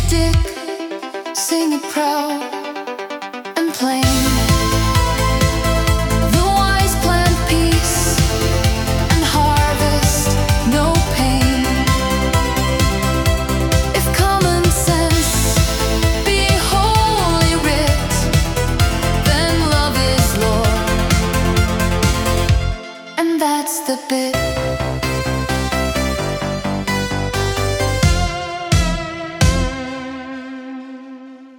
dig, sing it proud and plain. The wise plant peace and harvest no pain. If common sense be holy writ, then love is Lord, and that's the bit.